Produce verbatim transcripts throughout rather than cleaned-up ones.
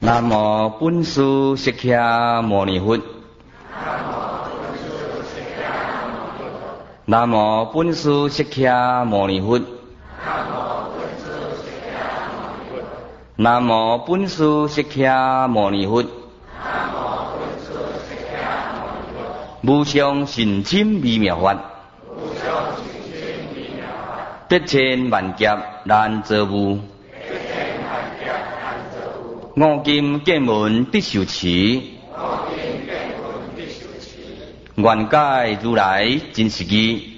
南无本师释迦牟尼佛。南无本师释迦牟尼佛。南无本师释迦牟尼佛。无上甚深微妙法，得千万劫难遭遇。五金见闻得受持，愿解如来真实义。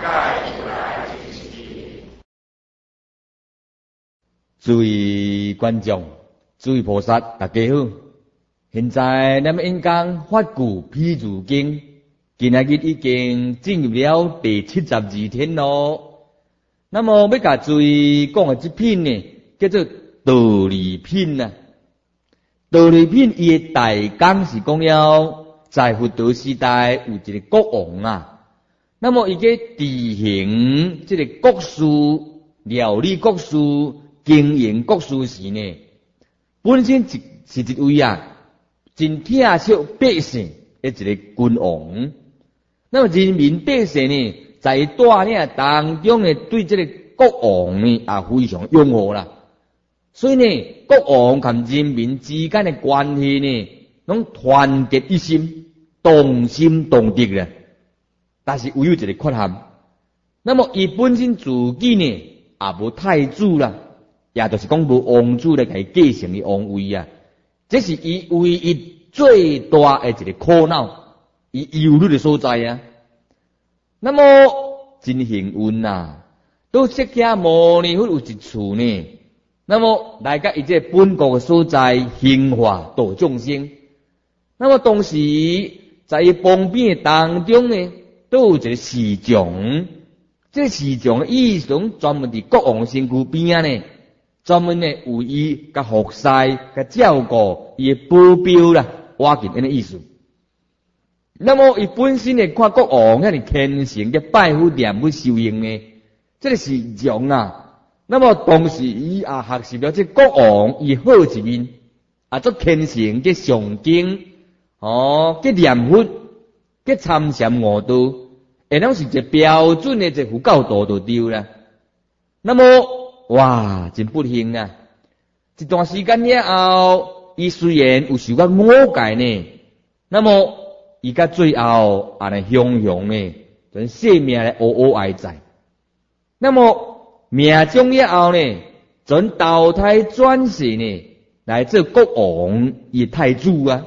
诸位观众，诸位菩萨，大家好。现在咱们演讲《法句譬喻经》，今仔日已经进入了第七十二天咯。那么要甲诸位讲的这篇呢，叫做道理品啊。道理品伊的大纲是讲了，在佛陀时代有一个国王啊，那么伊个执行这个国事、料理国事、经营国事时呢，本身是是一位啊真疼惜百姓的一个君王。那么人民百姓呢，在带领当中呢，对这个国王呢也非常拥护啦。所以呢，国王和人民之间的关系呢，拢团结一心，同心同德啦。但是有有一个缺陷，那么伊本身自己呢，也无太子啦，也就是讲无王子来给继承的王位啊。这是伊唯一最大的一个苦恼，伊忧虑的所在啊。那么真幸运啊，到释迦牟尼佛有一处呢。那么来到伊这本国的所在，行化度众生。那么当时在伊旁边当中呢，都有一个侍从。这个侍从的意思专门伫国王身躯边呢，专门呢为伊甲服侍、甲照顾伊的保镖啦，瓦紧安尼意思。那么伊本身呢，看国王遐尼虔诚嘅拜佛念佛修行呢，这个侍从啊。那么当时伊也学习了这国王伊好一面，啊做虔诚嘅上经，哦，嘅念佛，嘅参禅悟道，诶，拢是一个标准的一个佛教徒就对啦。那么哇，真不幸啊！一段时间了后，伊虽然有受到误解呢，那么伊甲最后安尼雄雄呢，就性命咧嗷嗷哀哉。那么命中了后呢，准投胎转世呢，来做国王伊太子啊！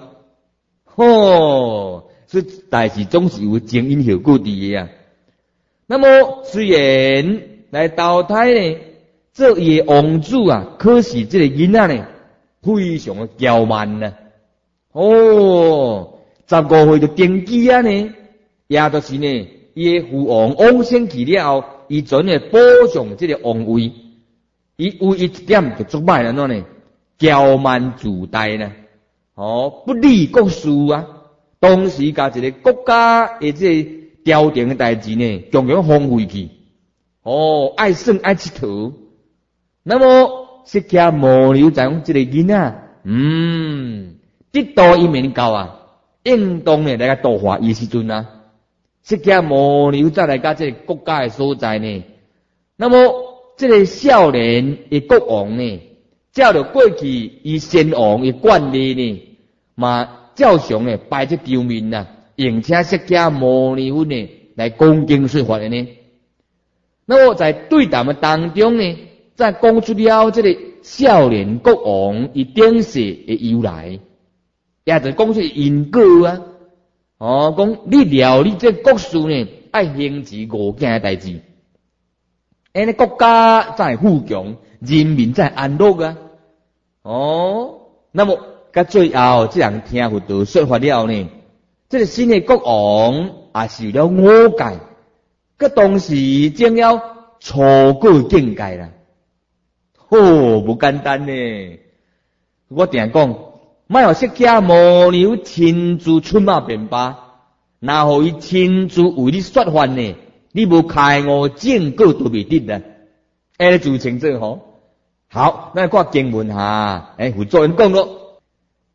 吼，这代志总是有前因后果伫的啊。那么虽然来投胎呢，做伊的王子啊，可是这个囡仔呢，非常的骄慢呢。哦，十五岁就登基啊呢，也就是呢，伊的父王往生去了后。伊准会保障这个王位，伊有一点就做歹了喏呢，骄慢自大呢，哦，不理国事啊，当时甲一个国家的这朝廷的代志呢，强强荒废去，哦，爱耍爱佚佗。那么释迦牟尼在讲这个囡仔，嗯，得到伊面教啊，应当呢来个度化伊时阵啊。释迦牟尼再来到这个国家的所在呢，那么这个少年的国王呢，照着过去以先王的惯例呢，嘛照常呢拜这朝面呐，并且释迦牟尼佛呢来讲经说法的呢。那么在对谈的当中呢，再讲出了这个少年国王以典世的由来，也就讲出因果啊。哦，讲你料理这国事呢，爱行持五件代志，安尼国家才会富强，人民才会安乐啊。哦，那么到最后这样听佛陀说法了呢，这个新的国王也受了误解，佮当时将要错过境界啦。哦，不简单呢，我定讲。莫互释迦牟尼亲自出马便罢，若互伊亲自为你说法呢，你无开悟正果都未得啦。安尼就清楚吼。好，咱看经文哈，诶，佛祖因讲咯，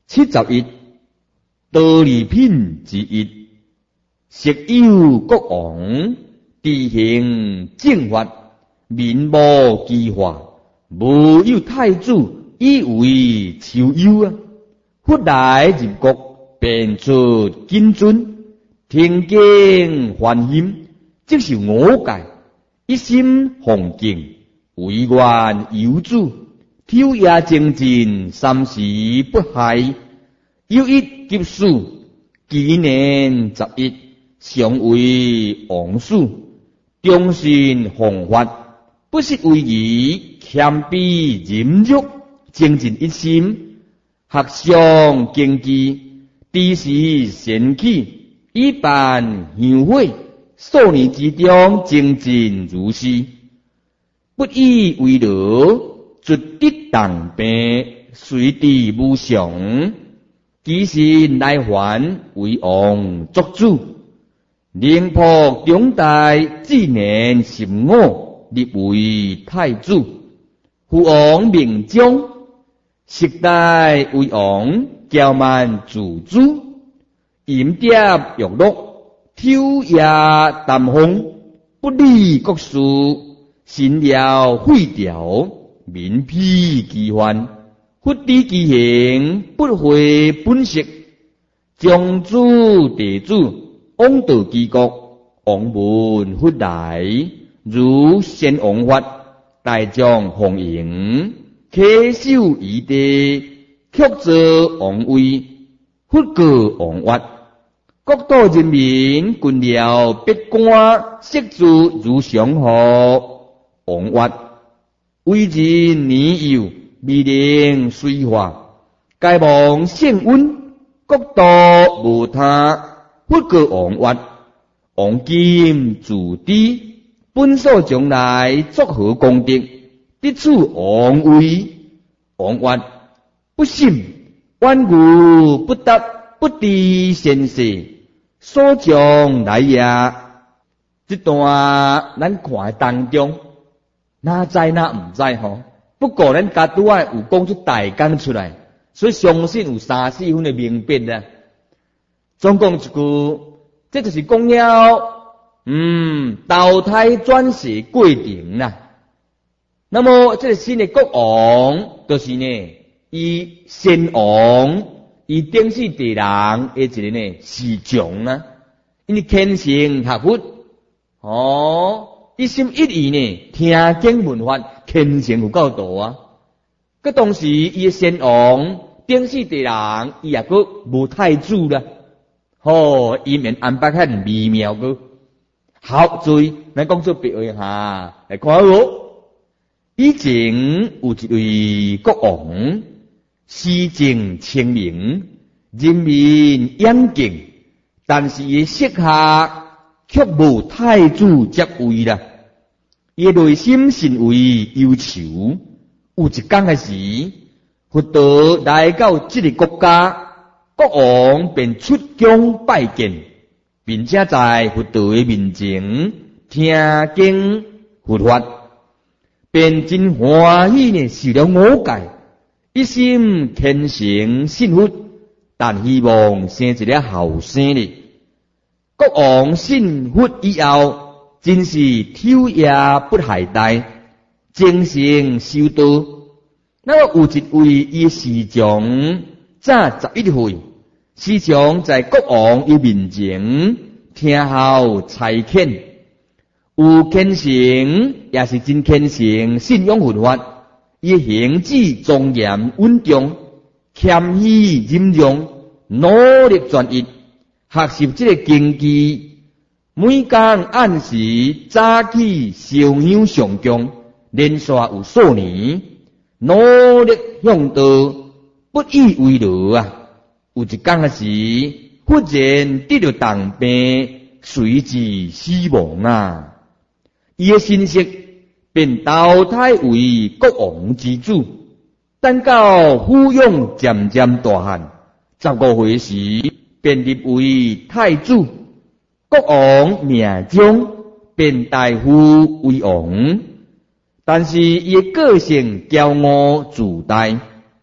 七十一，道理品之一，实有国王，地行正法，民无奇化，无有太子以为求优啊！忽来入国，便出金尊，听经还心，即是我戒，一心奉敬，为愿有主。昼夜精進，三時不懈。有一劫數，紀年十一，常為王師。忠信弘法，不惜為義，謙卑忍辱，精進一心，學上經濟，知時先起，以辦香會，數年之中精進如是，不以為樂。絕得當病，隨地無常，其心來還為王作主，靈仆中大，至年十五，立為太子。父王明將，昔代為王，驕慢自主，淫諜欲樂，晝夜談風，不理國事，心了廢掉。民披其患，忽知其行，不回本色，將主地主，枉道其國，王聞忽來，如先王法，大將奉迎，恪守儀地，卻坐王位，忽過王法，國土人民，軍僚百官，悉住如上河，王法。為人年幼，未能隨化，該望聖溫，國土無他，忽過王法，王今自知，本所將來作何功德，得取王位，王法不信，頑固不答，不知先世，所將來也。這段咱看當中。哪知哪唔知吼？不過咱家拄仔有講出大綱出來，所以相信有三四分的明白啦。總講一句，這就是講了，嗯，投胎轉世過程啦。那麼這個新的國王，就是呢，以先王，以頂世地人的一個呢侍從啦，因為虔誠學佛，哦。一心一意呢，聽經聞法，虔誠有夠多啊！佮當時伊先王頂世地人，伊也佮無太子啦，吼，伊面安排較微妙個。好，注意，咱講出別位哈，來看喎。以前有一位國王，施政清明，人民仰敬，但是伊膝下。卻無太子接位啦，伊內心甚為憂愁。有一天的時，佛陀來到這個國家，國王便出宮拜見，並且在佛陀的面前聽經佛法，便真歡喜呢受了我戒，一心虔誠信佛，但希望生一個後生呢。國王信佛以後，真是晝夜不懈怠，精誠修道。那麼有一位伊師長，早十一歲，師長在國王伊面前聽候差遣，有虔誠，也是真虔誠信仰佛法，伊行止莊嚴穩重，謙虛忍讓，努力專一。學習這個經濟，每天按時早起燒香上供，連續有數年，努力向道，不以為樂啊！有一天的時，忽然得了重病，隨之死亡啊！伊的身息便投胎為國王之子，等到撫養漸漸大漢，十五歲時。便立為太子，國王命將，便大夫為王。但是伊個性驕傲自大，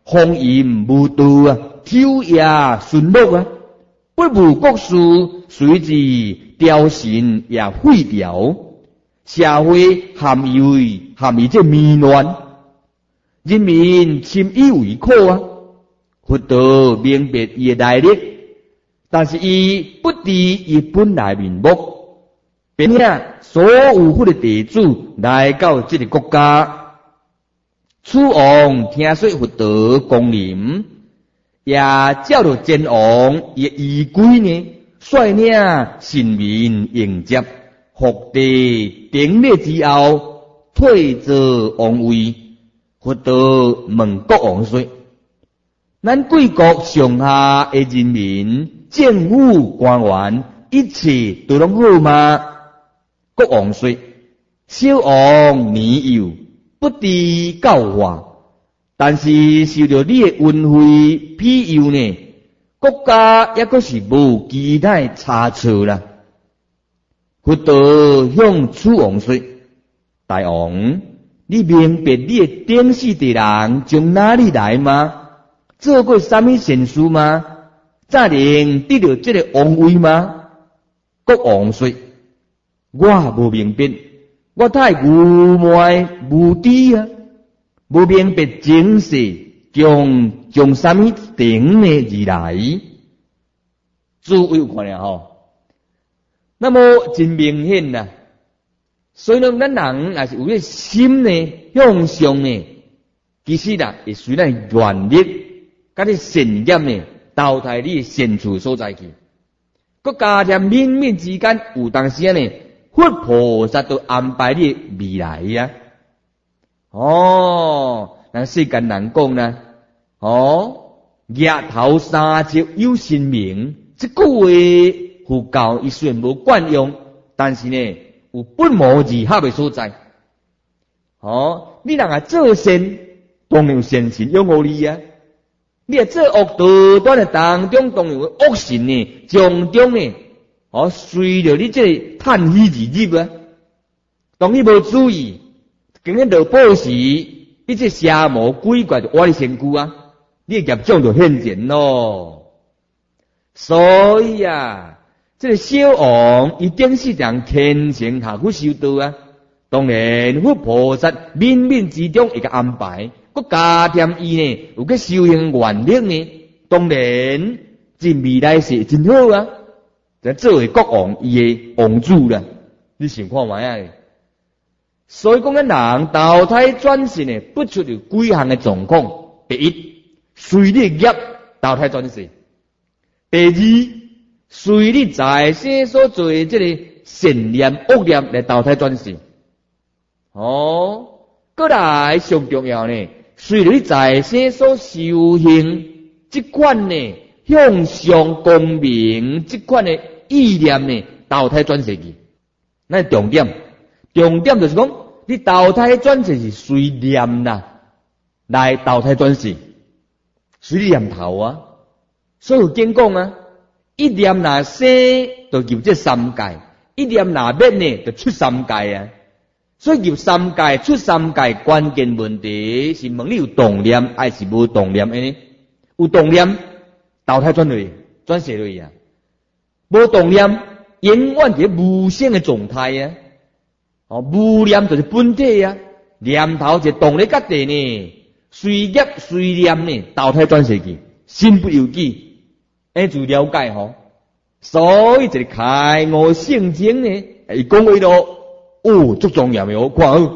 荒淫无道啊，昼夜顺乐啊，不务国事，随之雕神也废掉，社会含义含义这迷乱，人民深以为苦啊。佛道明白伊的来历，但是伊不知伊本来面目，并且所有佛的弟子来到这个国家，楚王听说佛道光临，也照着真王伊仪规呢，率领臣民迎接，福地顶礼之后，退坐王位。佛道问国王说：咱贵国上下的人民、政府官员，一切都拢好吗？国王说：小王年幼，不知教化，但是受到你的恩惠庇佑呢，国家也阁是无其他差错啦。佛道向楚王说：大王，你明白你的顶世的人从哪里来吗？做过什么善事吗？才能得到这个王位吗？国王说：我无明白，我太愚昧无知啊，无明白前世将将什么顶呢而来。诸位有看了吼，那么真明显啦。所以呢，咱人也是有个心呢向上呢，其实啦，会随咱愿力。甲你善业呢，投胎你善处所在去。佮加添冥冥之间，有当时呢，佛菩萨都安排你未来呀、啊。哦，咱世间人讲呢，哦，日头三节有神明，这句话佛教伊虽然无惯用，但是呢，有不谋而合的所在。哦，你若啊做善，当然有善神拥护你啊。你啊做恶道端的当中，当然有恶神呢，从中呢，哦，随着你这个叹息而入啊。当你无注意，今日落暴时，你这邪魔鬼怪就挖你身躯啊，你的业障就现前咯。所以啊，这个小王一定是让虔诚下去修道啊。当然，佛菩萨冥冥之中会个安排。佮加添伊呢，有个修行愿力呢，当然真未来世真好啊！就作为国王伊的王主啦，你想看卖啊？所以讲，咱人投胎转世呢，不出有几项的状况。第一，随你业投胎转世；第二，随你在世所做的这个善念、恶念来投胎转世。哦，过来上重要呢。随着你在世所修行，这款呢向上光明，这款的意念呢投胎转世去。那重点，重点就是讲，你投胎转世是随念啦，来投胎转世，随念头啊。所以经讲啊，一念若生，就入这三界；一念若灭呢，就出三界啊。所以入三界出三界，关键问题是问你有动念还是无动念的呢？有动念，投胎转去，转世去啊；无动念，永远在无生的状态啊。哦，无念就是本体啊，念头就动力决定呢，随业随念呢，投胎转世去，身不由己，哎，就了解吼。所以这个开悟圣经呢，伊讲话咯。哦，足重要的哦，看好。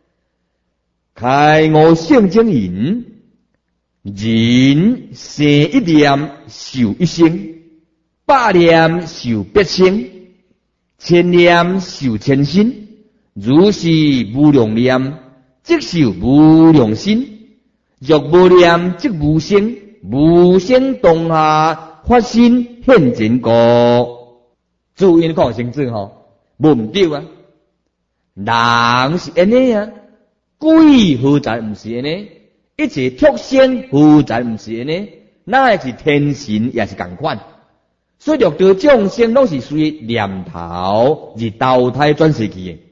开悟圣经言：人生一念受一生，百念受百生，千念受千生。如是无量念，即受无量身；若无念，即无生。无生当下发生现前果。注意你看清楚吼，无唔对啊。人是安尼啊，鬼何在唔是安尼？一切畜生何在唔是安尼？那是天神也是共款。所以六道众生拢是随念头而投胎转世去的。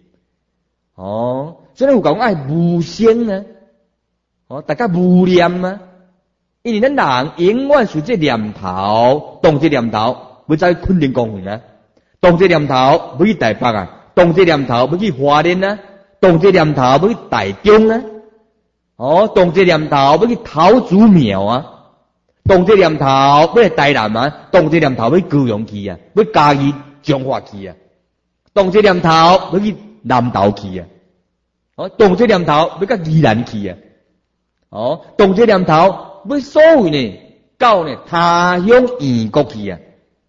哦，所以有讲爱无生啊，哦，大家无念啊， 因为咱人永远是这念头，动这念头要走去昆仑公园啊，动这念头要去台北啊，动这念头要去花莲啊，动这念头要去台中啊，哦，动这念头要去桃竹苗啊，动这念头要去台南啊，动这念头要去高雄去啊，要嘉义彰化去啊，动这念头要去南投去啊，哦，动这念头要到宜兰去啊，哦，动这念头要所谓呢到呢他乡异国去啊，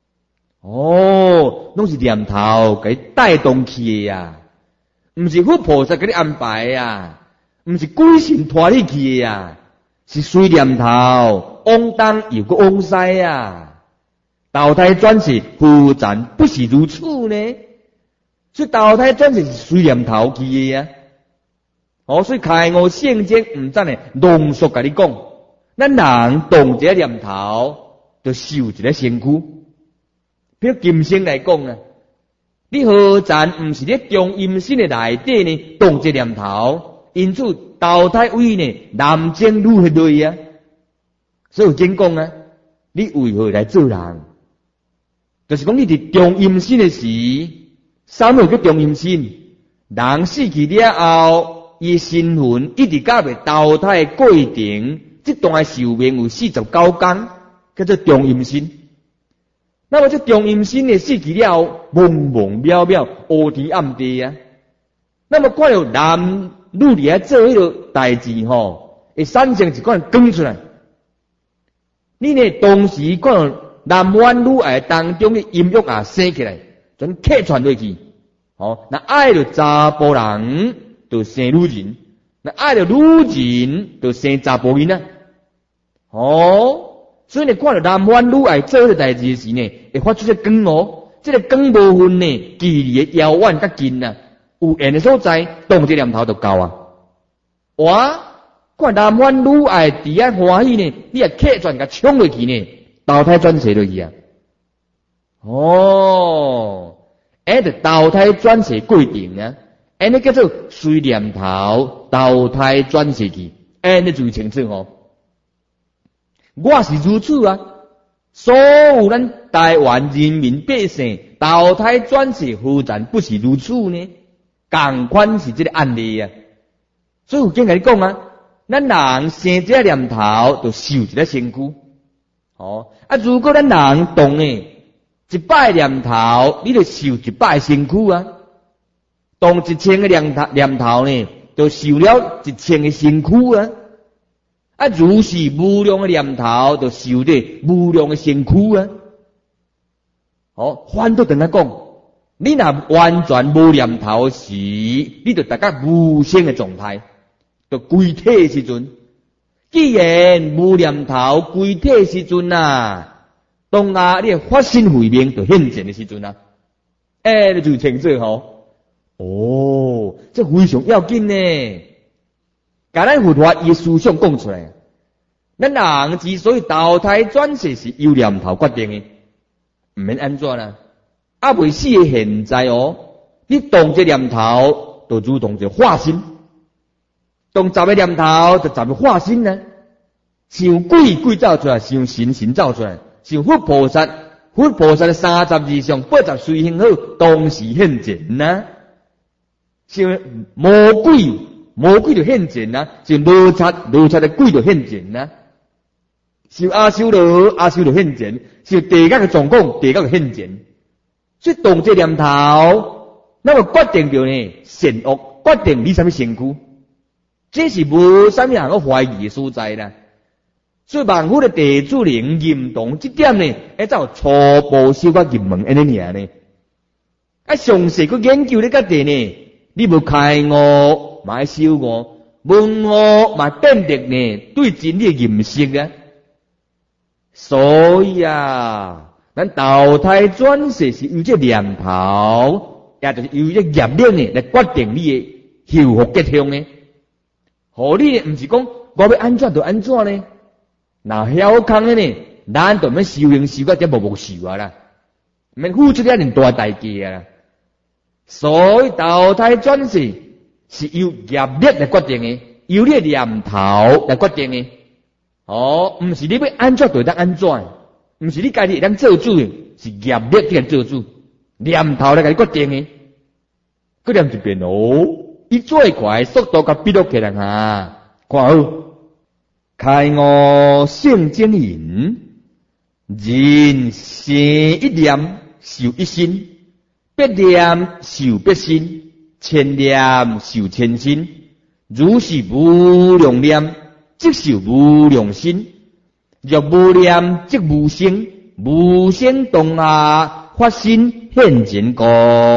哦，拢是念头给带动去的呀，唔是佛菩萨给你安排呀，唔是鬼神拖你去的呀，是随念头往东又个往西啊，投胎转世忽然不是如此呢，所以投胎转世是随念头去的呀，哦，所以开悟圣经唔真呢浓缩甲你讲。咱人动一个念头，就受一个身躯。比如今生来讲啊，你何赞唔是咧中阴身的内底呢动一个念头，因此投胎为呢男精女迄类啊。所以有经讲啊，你为何来做人？就是讲你伫中阴身的时，啥物叫中阴身？人死去了后，伊身魂一直甲未投胎过程。这段寿命有四十九天，叫做中阴身。那么这中阴身的死去了后，懵懵渺渺，黑天暗地啊。那么看到男女伫遐做迄个代志吼，会产生一款光出来。你呢，同时看到男欢女爱当中的阴郁啊生起来，全客串落去。哦，那爱着查甫人，就生女人；那爱着女人，就生查甫囡仔。哦，所以你看到男欢女爱做个代志时呢，会发出这光哦，这个光部分呢，距离的遥远较近啊，有缘的所在，动这念头就够啊。哇，看男欢女爱伫遐欢喜呢，你也客转甲冲落去呢，投胎转世落去啊。哦，哎，就投胎转世过程啊，哎，那叫做随念头投胎转世去，哎，你注意清楚哦。我是如此啊！所有咱台湾人民百姓投胎转世，何然不是如此呢？同款是这个案例啊！所以有经甲你讲啊，咱人生这个念头，就受一个身躯。哦啊，如果咱人动呢，一百念头，你就受一百身躯啊。动一千个念头念头呢，就受了一千个身躯啊。啊，如是无量的念头，就受着无量的身躯啊！哦，反倒等他讲，你若完全无念头时，你就大家无生的状态，就归体的时阵。既然无念头归体的时阵啊，当下你发心慧命就现前的时阵啊，哎，你就清楚吼。哦，这非常要紧呢。甲咱佛法伊思想讲出来，咱人之所以投胎转世是由念头决定的，唔免安怎啦？啊，未死的现在哦，你动这念头，就如同一个化身；动十个念头，就十个化身呢。想鬼鬼造出来，想神神造出来，想佛菩萨佛菩萨的三十二相八十随行好，同时现前呐。想魔鬼。魔鬼就现前啦，是罗刹罗刹的鬼就现前啦，是阿修罗阿修罗现前，是地狱的总共地狱的现前。所以动这念头，那么决定着呢善恶，决定你什么身躯，这是无什么人个怀疑的所在啦。所以万佛的地主灵认同这点呢，会走初步修到入门安尼尔呢。啊，详细去研究呢个地呢，你无开悟。买修我，问我嘛变得呢对真理认识啊，所以啊，咱投胎转世是由这念头，也就是由这业力呢来决定你的后福吉凶呢。何你唔是讲我要安怎就安怎呢？那晓空的呢，咱就免修行修到这无无受啊啦，免付出遐尼大代价啊。所以投胎转世。是由业力来决定的，由你念头来决定的。 哦，毋是你要安怎就当安怎，毋是你家己会当做主的，是业力去做主，念头来甲你决定的。决定一遍哦，伊最快速度甲逼落起来哈，看好。开悟性精引，人生一念受一心，百念受百心，千念受千心。如是无量念，即受无量心。若无念，即无生，无生当下发心现前故。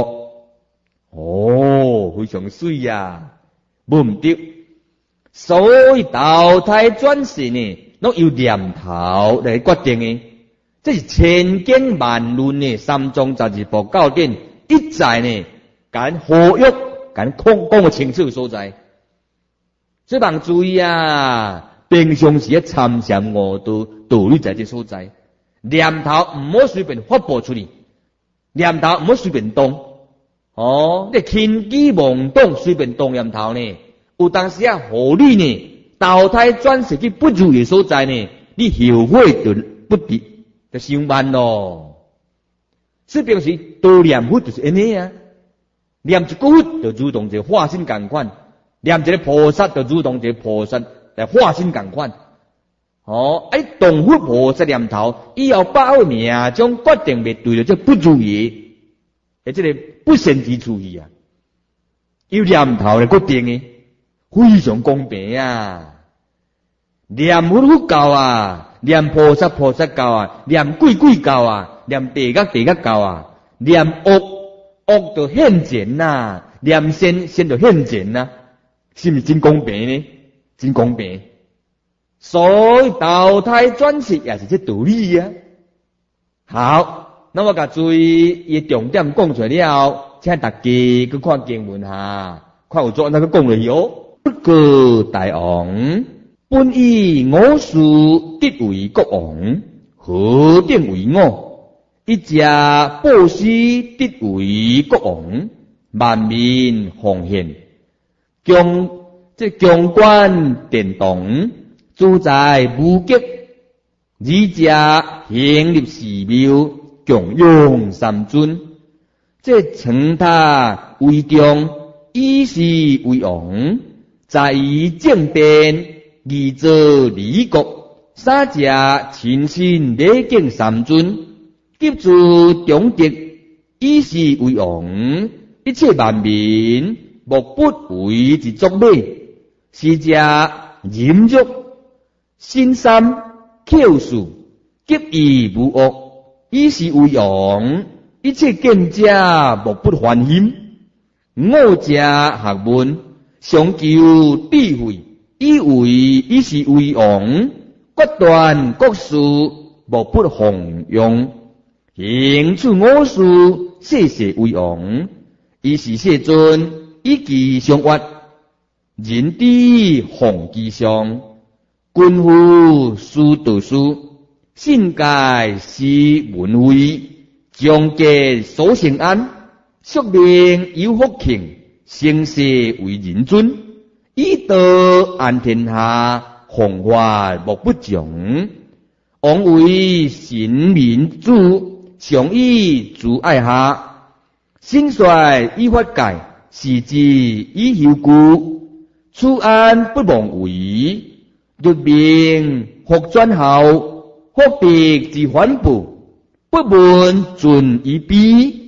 哦，非常水呀，无毋对。所以投胎转世呢，拢由念头来决定的。这是千经万论的三藏十二部教典，一再呢，甲咱呼吁，甲咱讲讲个清楚所在。所以望注意啊，平常时参禅悟道道理在这所在。念头唔好随便发布出去，念头唔好随便动。哦，你轻举妄动，随便动念头呢？有当时啊，互你呢投胎转世去不如意所在呢，你后悔就不敌，就伤慢咯。所以平时多念佛就是安尼啊，念一句佛就如同一个化身同款，念一个菩萨就如同一个菩萨来化身同款。哦，哎，动佛菩萨念头，以后把握命中决定袂对了，就不如意，而这个不善之处去啊，有念头来决定的。非常公平啊！念佛佛教啊，念菩萨菩萨教啊，念鬼鬼教啊，念地觉地觉教啊，念恶恶就现前呐、啊，念善善就现前呐、啊，是毋是真公平呢？真公平。所以投胎转世也是这道理啊。好，那我甲注意伊重点讲出来了，请大家去看经文哈，看有做那个讲了哟。不过大王本以我术得为国王，何定为我？一家报师得为国王，万民奉献，将这将官殿堂，主宰无极，二家行立寺庙，供养三尊，这称他为中，以是为王。在于政变，二者离国，三家亲信礼敬三尊，急住中德，以是为王，一切万民莫不为之作礼。是家淫欲，心三口数，急以无恶，以是为王，一切见者莫不欢心。五家学问。上求智慧，以为以是为王，决断国事，莫不弘扬。行处我事，世世为王，以是世尊，以其相约，人知奉其上，君夫书道书，信戒是文慧，将结所成安，宿命有福庆。生世为人尊，以道安天下，弘法莫不穷。王为神民主，常以主爱下。兴衰以法界，时之以休故。此安不忘为，日明复转后，福德之反哺，不闻尽以悲。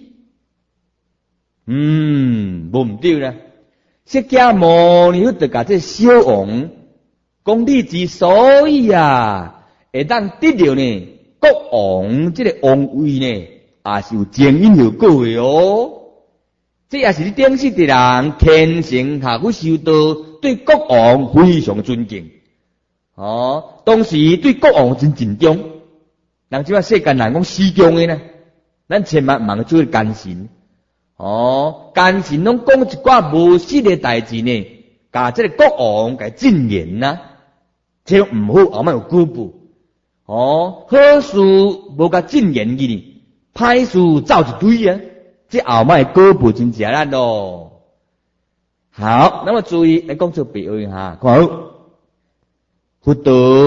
嗯，无毋对啦。释迦牟尼佛就甲这小王讲，你之所以啊，会当得到呢国王这个王位呢，也是有前因后果的哦。这也是你顶世的人虔诚下去修道，对国王非常尊敬。哦，当时对国王真敬重。人即话世间人讲死忠的呢，咱千万莫做奸臣。哦，奸臣拢讲一寡无实的代志呢，甲这个国王甲进言呐，这唔好，后尾有辜负。哦，好事无甲进言去呢，歹事走一堆啊，这后尾辜负真正咱咯。好，那么注意来讲出别位哈，看好，佛道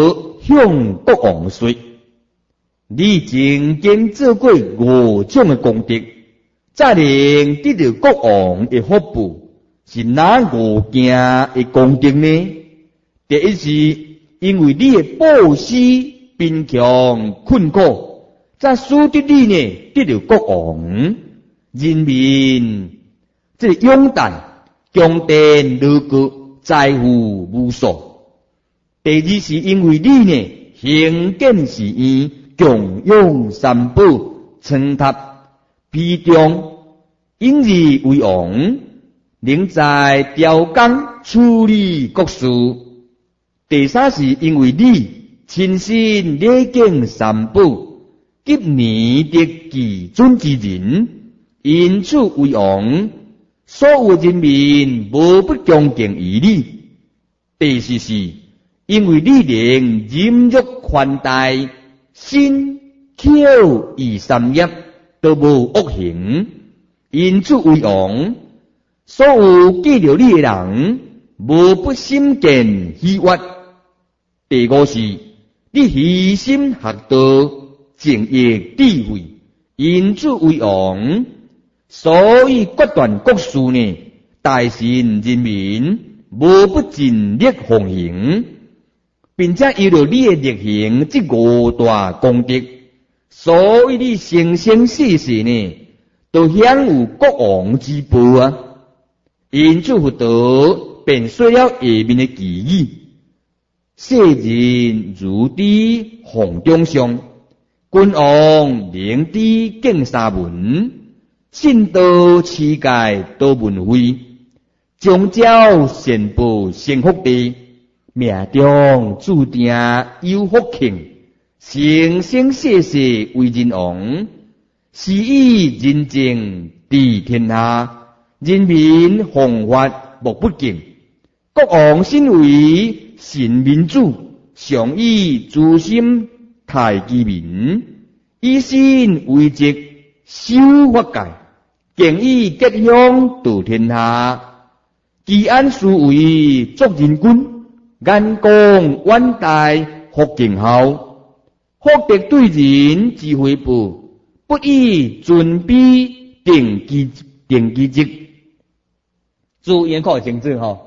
向国王说：你曾经做过五种的功德，才能得到国王的福报，是哪五件的功德呢？第一是因为你的布施贫穷困苦，才使得你呢得到国王人民这个拥戴、宫殿如谷、财富无数。第二是因为你呢行建寺院、供养三宝、称塔披中，因而为王，能在雕工处理国事。第三是因为你亲身礼敬三宝，及年得其尊之人，因此为王，所有人民无不恭敬于你。第四是因为你能忍辱宽待，身口意三业都无恶行，因此为王，所有记着你的人无不心见喜悦。第五是你虚心学道，正业智慧，因此为王，所以决断国事呢，大臣人民无不尽力奉行，并且有了你的力行这五大功德，所以你生生世世呢，都享有国王之宝啊！因此佛陀便说了下面的偈语：世人如知红中上，君王明知敬三文，信道持戒多闻慧，将教善报成福地，命中注定有福庆，生生世世为人王，是以人正治天下，人民弘法莫不敬。国王身为神民主，常以诛心待其民，以身为则，修法界，敬以吉祥度天下。既安思维作人君，眼光远大福敬孝，福德对人智慧报，不以尊卑定其定其职。注意看清楚吼。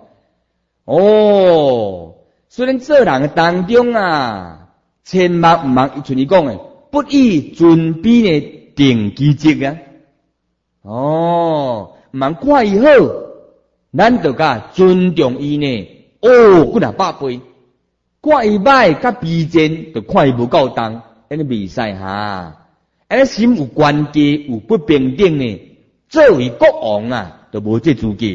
哦，虽然做人的当中啊，千万唔通像你讲的，不以尊卑呢定其职啊。哦，唔通看伊好，咱就甲尊重伊呢。哦，几若百倍。看伊歹，甲卑贱，就看伊无够重，安尼袂使哈。安尼心有关系，有不平等呢。作为国王啊，就无这资格。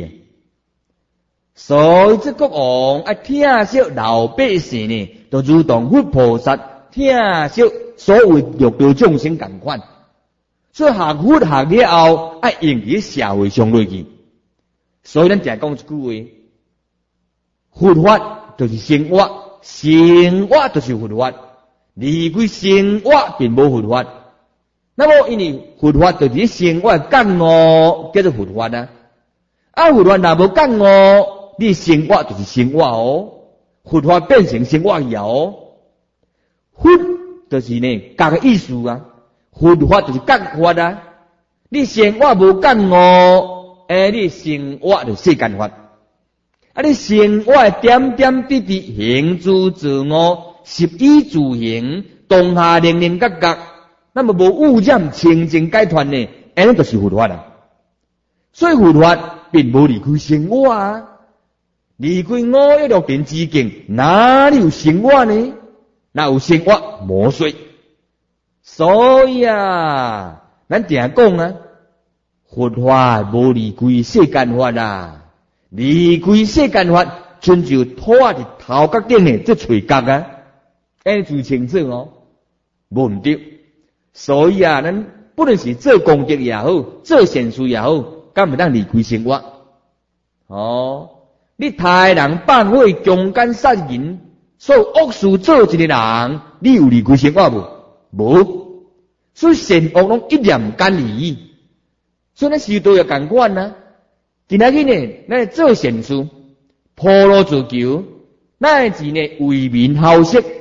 所以这国王啊，疼惜老百姓呢，就如同佛菩萨疼惜所有六道众生同款。所以学佛学了后，爱用伫社会上落去。所以咱常讲一句话：佛法就是生活，生活就是佛法。离开生活并无佛法。那么因为佛法就是生活觉悟，叫做佛法啊。啊，佛法若无觉悟，你生活就是生活哦，佛法变成生活了哦。佛就是呢，讲个意思啊。佛法就是觉法啊。你生活无觉悟，诶，你生活就世间法。啊，你生活点点滴滴行诸自我，十依自行，当下零零角角，那么无污染清净解脱呢？安尼就是佛法啊。所以佛法并无离开生活啊。离开五欲六尘之境，哪里有生活呢？哪有生活魔术？所以啊，咱常讲啊，佛法无离开世间法啊，离开世间法，亲像拖伫头壳顶的这嘴角啊，安就清楚哦，无唔对。所以啊，咱不论是做功德也好，做善事也好，敢唔当离开生活？哦。你杀人放火强奸杀人，所有恶事做一个人，你有离开生活无？无。所以善恶拢一念间离。所以咱修道也同款啊。今仔日呢，咱做善事，普罗自求，咱是呢为民好色，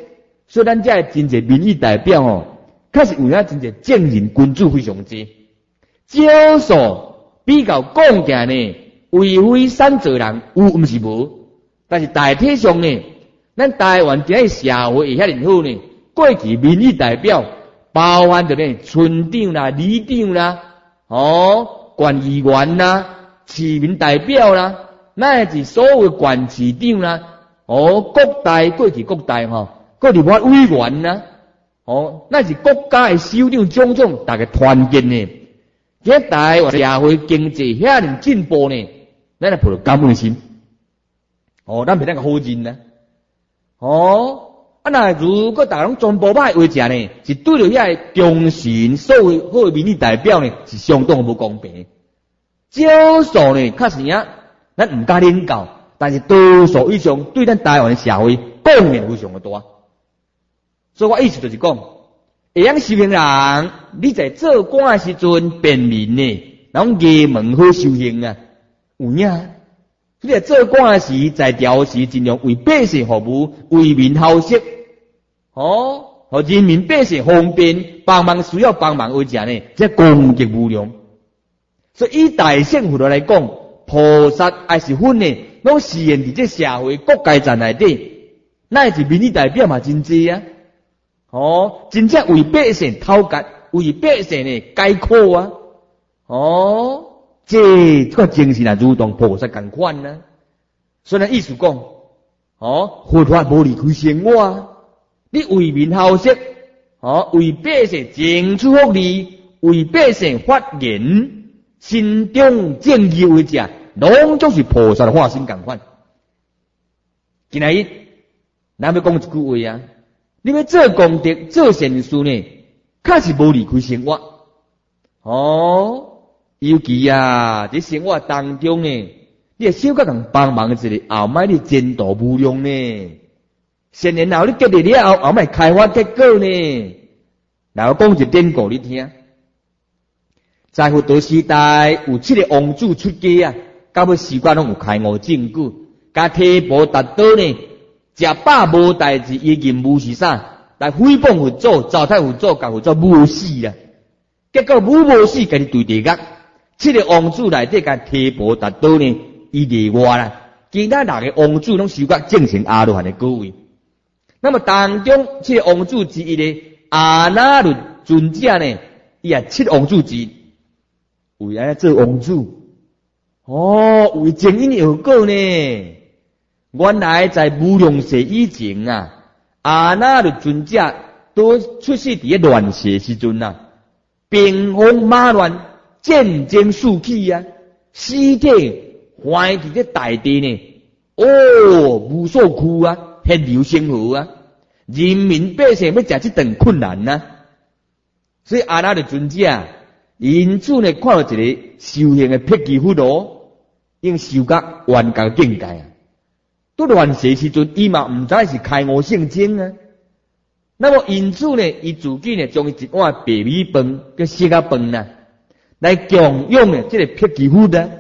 所以咱这真侪民意代表吼，确实有影真侪正人君子非常多，少数比较讲起呢，为非善做人有毋是无，但是大体上呢，咱台湾这个社会会遐尼好呢，过去民意代表包含着呢村长啦、里长啦、哦县议员啦、市民代表啦，乃至所有的县市长啦，哦国大过去国大吼。各立法委员呐，哦，那是国家的首长、种种，大家团结呢。这台湾社会经济遐尼进步呢，咱来抱着感恩心。哦，咱袂当个好人呐。哦，啊那如果大家拢全部歹话食呢，是对着遐中心所有好民意代表呢，是相当无公平。少数呢，确实啊，咱毋敢领教，但是多数以上对咱台湾的社会贡献非常的大。所以我意思就是讲，会晓修行人，你在做官的时阵便民呢，然后衙门好修行啊，有影。你在做官的时，在调时尽量为百姓服务，为民好色，哦，和人民百姓方便，帮忙需要帮忙而食呢，这功德无量。所以以大乘佛教来讲，菩萨还是分呢，拢实现伫这社会各阶层内底，乃是民意代表嘛真济啊。哦，真正为百姓讨价，为百姓呢解苦啊！哦，这这个精神啊，如同菩萨同款啊。所以呢，意思讲，哦，佛法无离开生活啊。你为民好色，哦，为百姓争取福利，为百姓发言，心中正义为者，拢总是菩萨的化身同款。今日咱要讲一句话啊。你要做功德、做善事呢，确实无离开生活。哦，尤其啊，在生活当中呢，你也小可能帮忙一下，后摆你前途无量呢。十年后你结得了后，后摆开花结果呢。来，我讲一典故你听。在佛陀时代，有七个王子出家啊，到尾时间拢有开悟证据，甲提婆达多呢。食饱无代志，伊任务是啥？来诽谤佛祖、糟蹋佛祖，甲佛祖无死啊！结果无无死，家己对地狱。七个王子内底，甲提婆达多呢，伊例外啦。其他六个王子拢修到正成阿罗汉的果位。那么当中七个王子之一的阿那律尊者呢，伊也七王子之一，为安尼做王子。哦，为正因有果呢。原来在无量世以前啊，阿那律尊者都出世伫咧乱世时阵啊，兵荒马乱，战争四起啊，尸体怀伫咧大地呢，哦，无数区啊，血流成河啊，人民百姓要食这顿困难啊，所以阿那律尊者因此呢，看到一个修行的辟支佛罗，应修到完教境界啊。都乱世时阵，伊嘛毋知是开悟圣经啊。那么因此呢，伊自己呢，将一碗白米饭跟食啊饭呐，来供养呢，这个辟支佛的。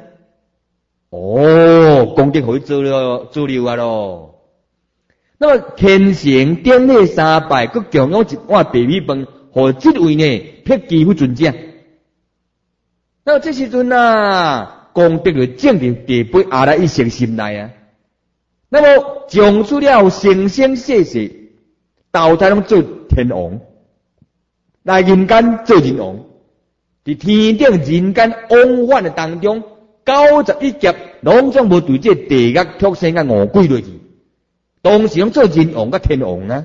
哦，功德可以做了，做了啊咯。那么虔诚顶礼三拜，佮供养一碗白米饭，和这位呢辟支佛尊者。那么这时阵啊，功德就正入地杯阿拉一生心内啊。那么讲出了生生世世，投胎拢做天王，来人间做人王，伫天顶人间往返的当中，九十一劫拢总无对这地狱畜生甲恶鬼落去，当时拢做人王甲天王啊。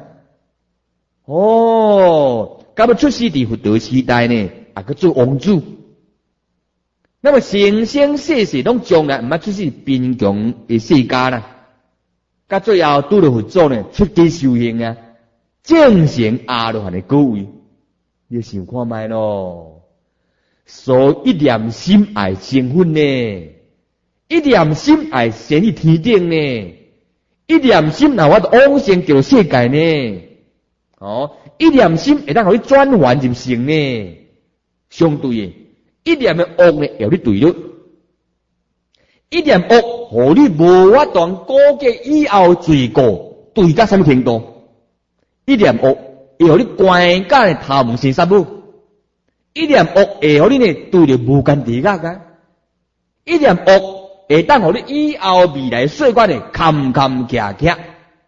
哦，到尾出世伫佛陀时代呢，也去做王子。那么生生世世拢将来毋捌出世贫穷的世家啦。到最后拄着佛祖呢，出家修行啊，正成阿罗汉的果位，你想看卖咯？所以一念心爱成佛呢，一念心爱升去天顶呢，一念心若我往生叫世界呢，哦，一念心会当互你转换入成呢，相对的，一念的恶呢，要你对了。一念恶，互你无法当估计以后罪过对到什么程度？ 一念恶会互你关甲的头毛生杀母，一念恶会互你呢拄着无间地狱啊，一念恶会当互你以后未来岁月呢坎坎坷坷。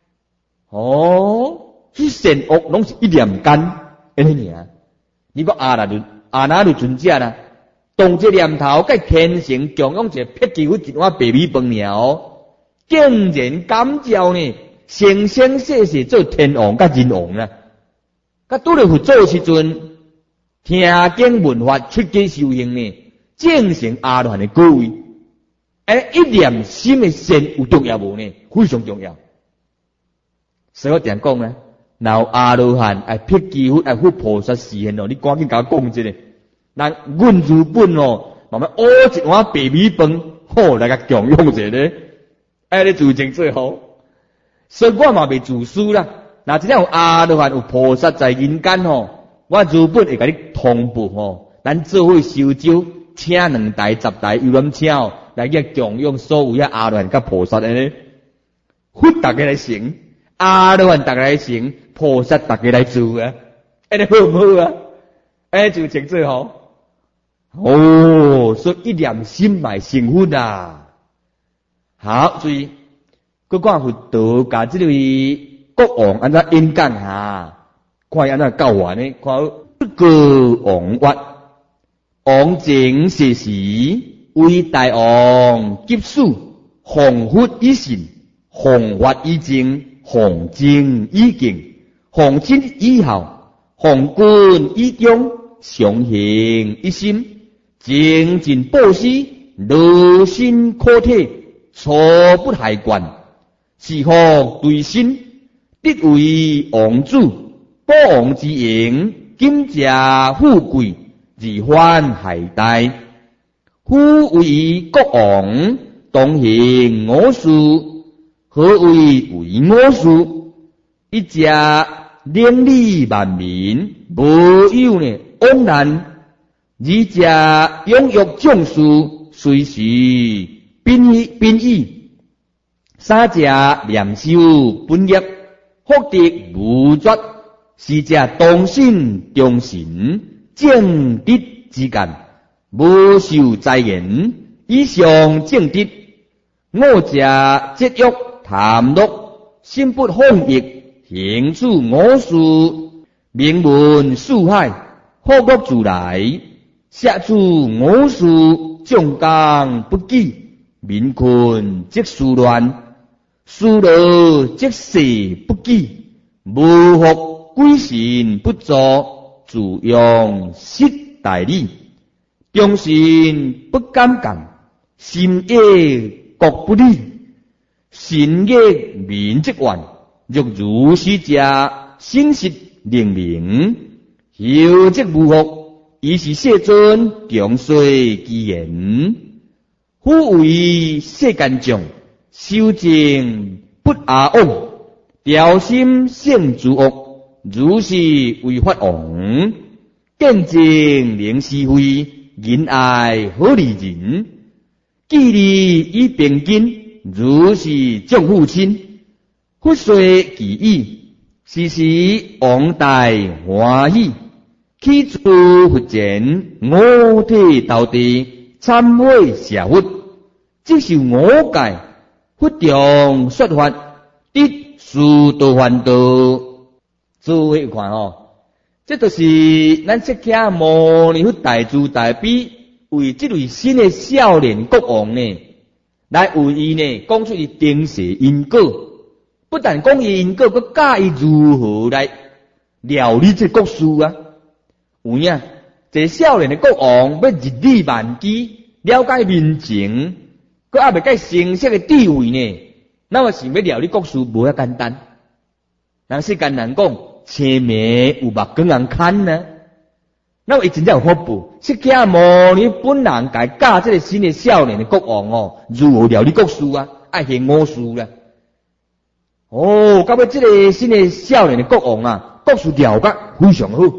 哦，迄善恶拢是一念间，安尼尔。你讲阿那律阿那律尊者啦，动这念头，甲虔诚供养一个撇几碗一碗白米饭尔哦，竟然感召呢，生生世世做天王甲人王啦。甲拄着佛祖时阵，听经闻法，出家修行呢，正成阿罗汉的果位。哎，一念心的善有重要无呢？非常重要。所以我定讲呢，若有阿罗汉爱辟支佛爱佛菩萨示现哦，你赶紧甲我讲一下。咱阮日本哦，慢慢挖一碗白米饭，好来甲供养一下咧。哎，你自证最好。所以我嘛未自私啦。若真正有阿罗汉有菩萨在人间吼，我日本会甲你通报吼，咱做伙烧酒，请两台、十台游览车哦，来个供养所有遐阿罗汉甲菩萨安尼。佛大家来成，阿罗汉大家来成，菩萨大家来做啊，安尼好唔好啊？安尼自证最好。哦，所以一念心埋成佛啊。好，所以各讲佛道甲这位国王安怎演讲哈，看伊安怎教完呢？看国王曰：王正世时，为大王急使，弘佛以信，弘法以正，弘正以敬，弘亲以孝，弘君以忠，常行一心。精进报施，乐心可体，初不害惯，是福对身，得为王主，保王之营，今家富贵，而患害殆。夫为国王，当行我事，何为为我事？一家连理万民，无有呢枉然。二家养育将士，随时宾意宾意；三家念修本业，福德无绝；四家当信忠信，正直之间，无受灾言，以上正直；五家节约贪乐，心不放逸，行处我事，名闻四海，福国自来。下处我事，众纲不济，民困即事乱，事乐即事不济，无福归心不足，自用失大利，忠心不敢干，心业国不利，心业民即怨，若如是者，心实灵明，有即无福。伊是世尊强说其言，夫为世间众，修正不阿枉，调心胜诸恶，如是为法王，见证明是非，仁爱好利人，既利以平均，如是众父亲，佛说其意，时时王大欢喜。起初佛前，五体投地，忏悔谢佛，即受我戒，佛中说法，得殊道烦恼。诸位看哦，这就是咱释迦牟尼佛大慈大悲，为这位新的少年国王呢，来为伊呢讲出伊定世因果，不但讲伊因果，佮教伊如何来料理这国事啊。有影，这少年的国王要日理万机，了解民情，佮还未解成熟的智慧呢。那么想要料理国事无遐简单。人世间人讲，青梅有目光人看呢。那么伊真正有福报，释迦牟尼本人该教这个新的少年的国王哦，如何料理国事啊，爱行我事啦。哦，到尾这个新的少年的国王啊，国事了解非常好。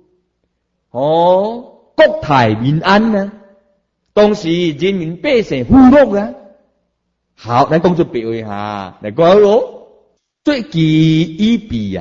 哦，国泰民安呢、啊，当时人民百姓富乐啊。好，咱讲出别话哈，来讲咯。最其一比啊，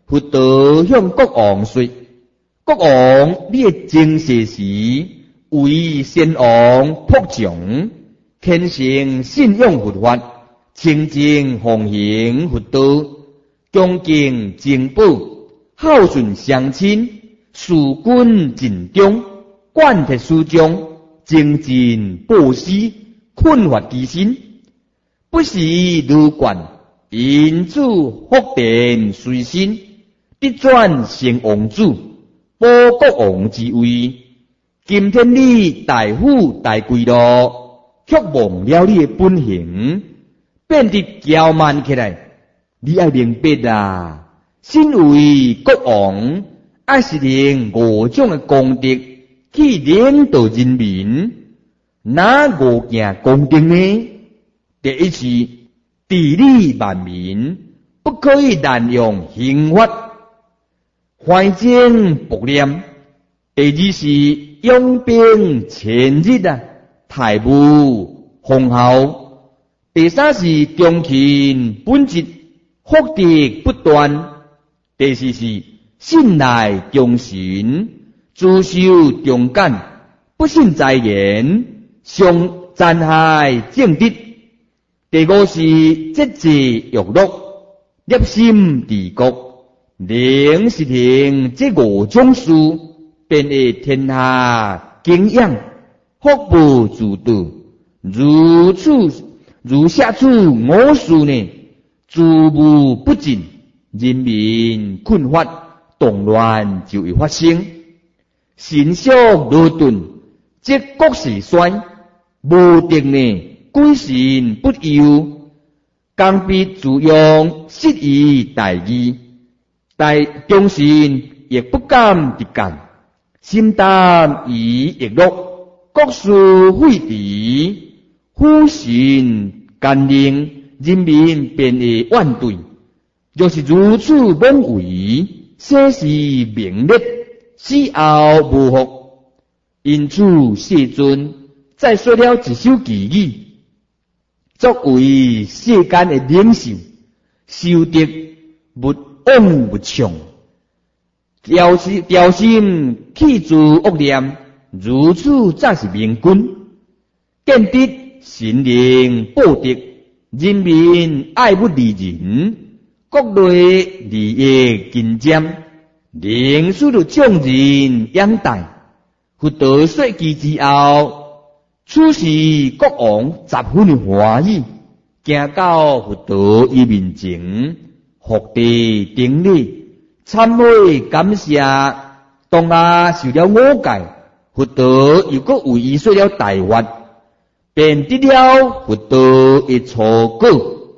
佛陀向国王说：国王，你的精世时为先王仆从，虔诚信仰佛法，清净奉行佛道，恭敬珍宝，孝顺乡亲，事君尽忠，贯彻始终，精进报施，困乏其身，不是如愿，因此福田随身，得转成王子，保国王之位。今天你大富大贵咯，却忘了你的本性，变得骄慢起来。你要明白啊，身为国王，爱是用五种的功德去领导人民。哪五件功德呢？第一是治理万民，不可以滥用刑法，怀政薄廉。第二是养兵千日啊，太武奉孝。第三是忠勤本职，福德不断。第四是信赖忠信，自修忠干，不信在言，常残害正德。第五是节制欲乐，立心治国，能实行这五种事，便会天下敬仰，福不自度。如此如下处五事呢，诸无不尽，人民困乏，动乱就会发生。神速罗顿，即国势衰，无德呢，鬼神不佑，刚愎自用，失于大义，大忠信亦不敢直干，心淡而易乐，国事废弛，虎神干令，人民便会怨怼。若是如此妄为，世事名裂，死后无福。因此世尊再说了一首偈语，作为世间的领袖，修德勿妄勿强，调心调心去除恶念，如此才是明君。见得神灵报德，人民爱不离人，国内利益紧张，能使到众人仰戴。佛陀说其之后，此时国王十分欢喜，行到佛陀伊面前，伏地顶礼，忏悔感谢。当下受了五戒，佛陀又搁为伊说了大法，便得了佛陀的初果。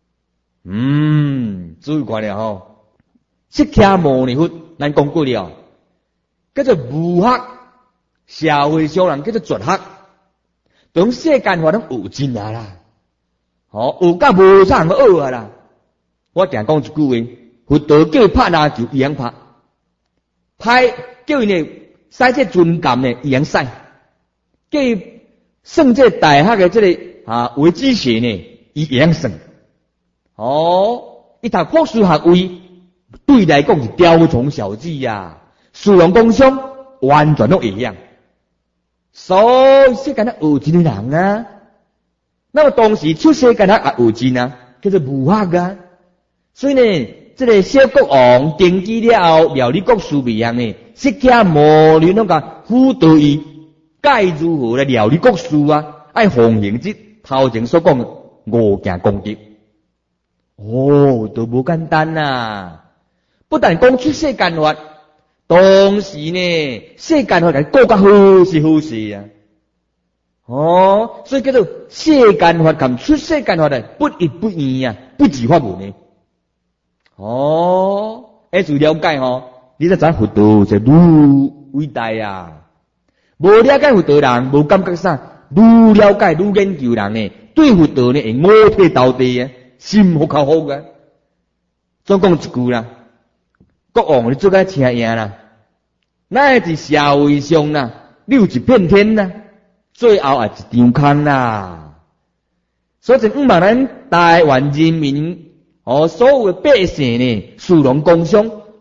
嗯，注意看了吼，释迦牟尼佛，咱讲过了，叫做无学，社会上人叫做绝学，从世间法拢学尽啊啦，吼、哦，学到无啥人学啊啦。我定讲一句话，佛陀叫伊拍篮球，伊通拍；拍叫伊呢使这尊感呢，伊通使；叫伊算这大学的这个啊微积学呢，伊会通算。哦，伊读博士学位，对来讲是雕虫小技呀、啊，殊荣工商完全都一样。所以世间的学尽的人啊，那么当时出世间的也学尽啊，叫做无学啊。所以呢，这个小国王登基了后，料理国事未样呢，释迦牟尼那个辅导伊，该如何来料理国事啊？爱奉行这头前所讲的五件功德。哦，都无简单呐、啊！不但讲出世间法，当时呢，世间法讲较好是好事啊。哦，所以叫做世间法同出世间法的不一不二啊，不二法门呢。哦，要注了解吼，你才知佛陀是愈伟大啊！无了解佛陀人，无感觉啥，愈了解愈研究人呢，对佛陀呢会五体投地啊，心好靠好啊。总讲一句啦，国王你做个听赢啦，咱伫社会上啦，你有一片天啦，最后也一张空啦。所以毋望咱台湾人民哦，所有的百姓呢，殊荣共享，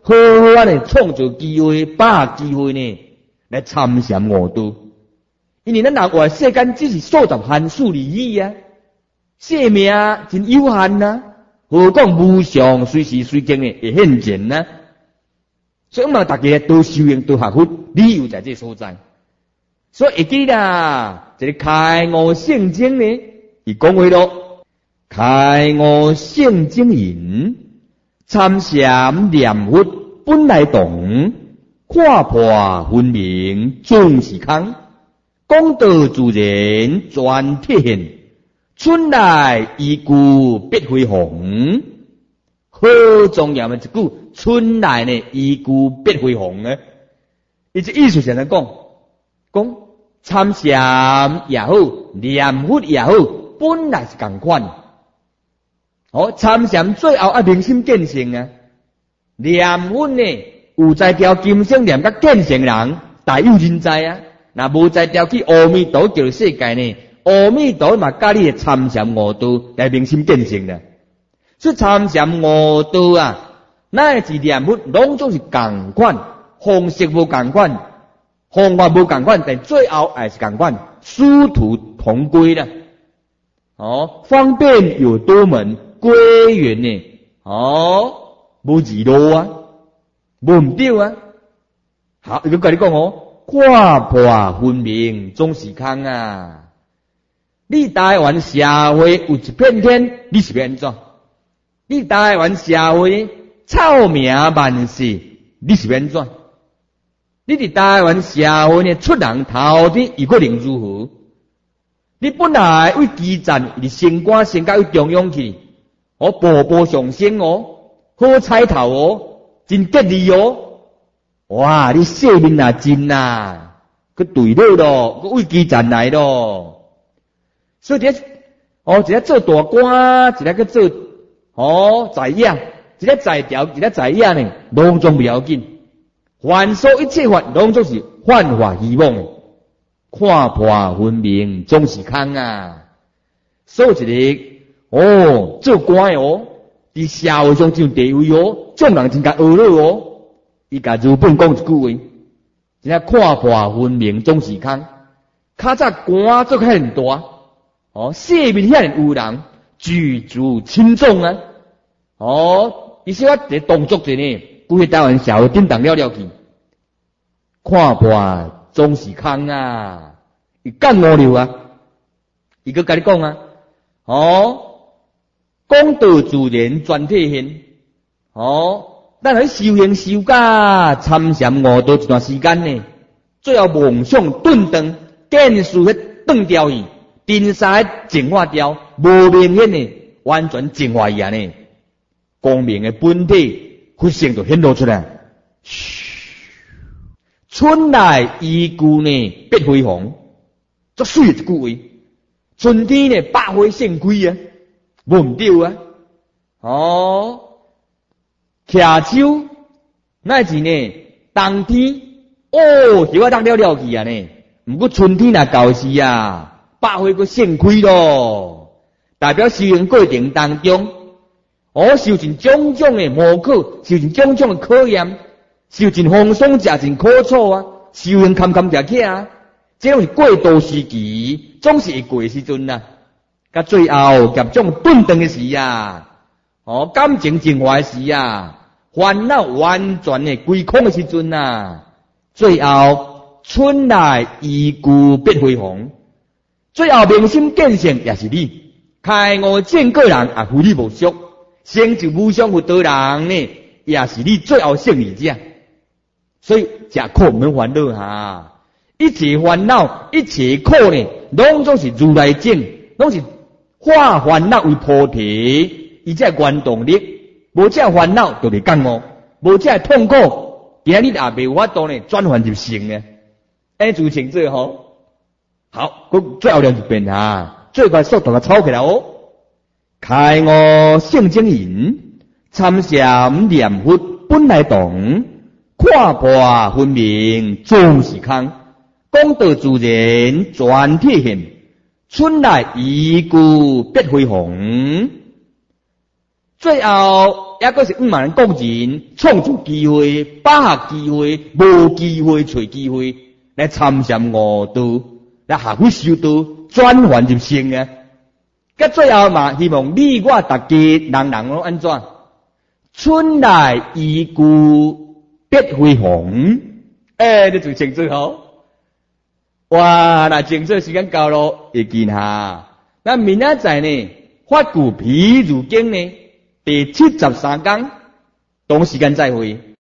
好好呢创造机会，把握机会呢来参禅悟道。因为咱人活世间只是数十限数而已啊，生命真有限啊，何况无常随时随地呢会现前啊。所以我们大家都修行都学佛，理由在这所在。所以会记啦，这个开悟圣经呢，伊讲话咯，开悟圣经言，参禅念佛本来动，看破分明总是空，讲道自然全体现，春来依故必辉煌。好重要的一句，春来呢依故必辉煌呢。伊这意思是怎讲？讲参禅也好，念佛也好，本来是同款。哦，参禅最后要明心见性啊，念佛呢有在条金星念甲见性人，大有人在啊。那无在条去阿弥陀叫世界呢，阿弥陀嘛教你参禅悟道来明心见性的。所以参禅悟道啊，乃至念佛拢总是同款，方式无同款，方法无同款，但最后还是同款，殊途同归的。哦，方便有多门，归元呢？哦，无二路啊，无唔对啊。好，如果跟你讲哦，看破分明总是空啊。你台湾社会有一片天，你是要安怎？你台湾社会臭名万世，你是要安怎？你伫台湾社会呢出人头天，又可能如何？你本来为基站，你升官升到中央去，我步步上升哦，好彩头哦，真吉利哦！哇，你性命啊真啊，佮对了咯，佮为基站来咯。所以这哦，一个做大官，一个佮做哦在野，一个在调，一个在野呢，拢总不要紧。凡所一切法，拢总是幻化希望，看破分明总是空啊。所以一个哦做官哦，伫社会上真有地位哦，众人真甲学了哦。伊甲日本讲一句话，真正看破分明总是空。较早官做遐尔大，哦，世面遐尔有人举足轻重啊，哦，伊说我一动作者呢。规个台湾社会震动了了去，看破总是空啊！伊干无聊啊！伊佮甲你讲啊，哦，讲道自然全体现，哦，咱喺修行修甲参禅悟道一段时间呢，最后梦想顿顿，见事迄断掉去，定煞净化掉，无明显呢，完全净化伊安尼，光明的本体。佛性就显露出来，嘘，春来依旧呢必辉煌，足水一句话。春天呢百花盛开啊，无唔对啊。哦，徛手乃是呢冬天，哦，就我当了了去啊呢。毋过春天若到时啊，百花佫盛开咯，代表修行过程当中。我受尽种种的磨考，受尽种种的考验，受尽风霜，食尽苦楚啊！修行坎坎坷坷啊！这种是过渡时期，总是会过的时阵啊。甲最后夹种顿顿的时啊，哦，感情净化的时啊，烦恼完全的归空的时阵啊，最后春来依旧必辉煌。最后明心见性也是你，开悟见个人也非你莫属。成就无上佛道人呢，也是你最后胜利者。所以吃苦免烦恼哈，一切烦恼、一切苦呢，拢总是如来种，拢是化烦恼为菩提，伊才原动力。无这烦恼就袂感冒，无这痛苦，今日也袂法度呢转换入成呢。安就请这吼，好，佮最后两遍哈，最快速度个抄起来哦。开悟圣经言，参禅念佛本来动，看破分明总是空，讲道自然全体现，春来依旧必辉煌。 最后也阁是五万人国人创造机会，把握机会，无机会找机会来参禅悟道，来下回修道，转换入圣啊！甲最后嘛，希望你我大家人人拢安怎？春来衣故别辉煌。哎，你就清楚好。哇，那清楚时间到咯，会见下。那明仔载呢？法故譬如经呢？第七十三讲，同时间再会。